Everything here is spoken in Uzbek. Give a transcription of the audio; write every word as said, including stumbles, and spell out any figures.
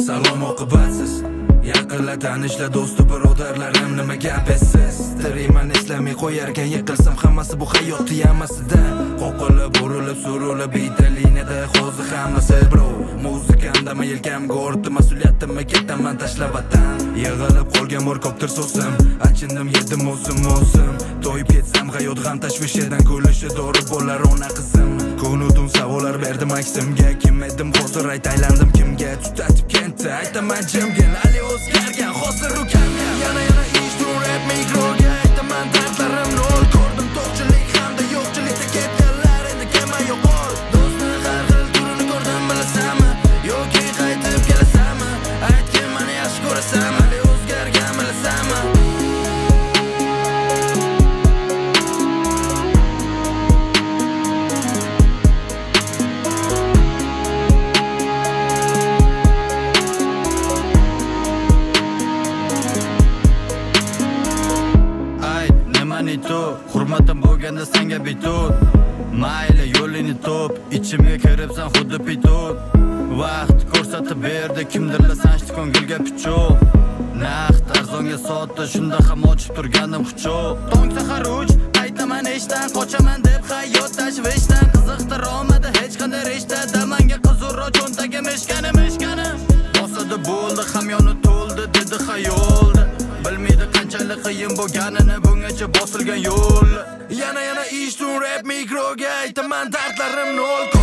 Salom oqibatsiz yaqinlar tanishlar do'sti birodarlarim nima gap essiz Tirayman islamay qo'yarkan yiqilsam hammasi bu hayot yamasida qoqilib urilib surilib bitta liniyada hozir hammasi bro muzikanda yelkamga ortdi mas'uliyatimni ketaman tashlab vatan yig'ilib qolgan bor koptir so'zim achindim yedim o'zim o'zim to'yib ketsam hayot g'am tashvishidan kulishi dori bo'lar ona qizim kunutun savollar berdim aksimga kim edim hozir aytaylandim kimga tutatib kentda aytaman jimgin ali o'zgargan hozir ukamga yana yana eshitdim rap mikroga aytaman dardlarim nol ko'rdim to'qchilik hamda yo'qchilikda ketganlar endi kelmay yo'qol do'stni har xil turini ko'rdim bilasanmi yoki qaytib kelasanmi aytgin mani yaxshi ko'rasanmi ali o'zgargan bilasanmi hurmatim bo'lganda senga bitut mayli yo'lingni top ichimga kiribsan xuddi pitut vaqt ko'rsatib berdi kimdirlar sanchdi ko'ngilga pichoq naqd arzonga sotdi shunda ham ochib turgandim huchoq tong sahar uch qaytaman ishdan qochaman deb hayot tashvishdan qiziqtir olmadi hech qanday rishta damanga qizurro cho'ntagim ishkanim ishkanim bosadi bo'ldi hamyoni to'ldi dedi xayolda bilmaydi qanchalik qiyin bo'lganini bungacha bosilgan yo'l yana yana eshitdim rap mikroga aytaman dardlarim nol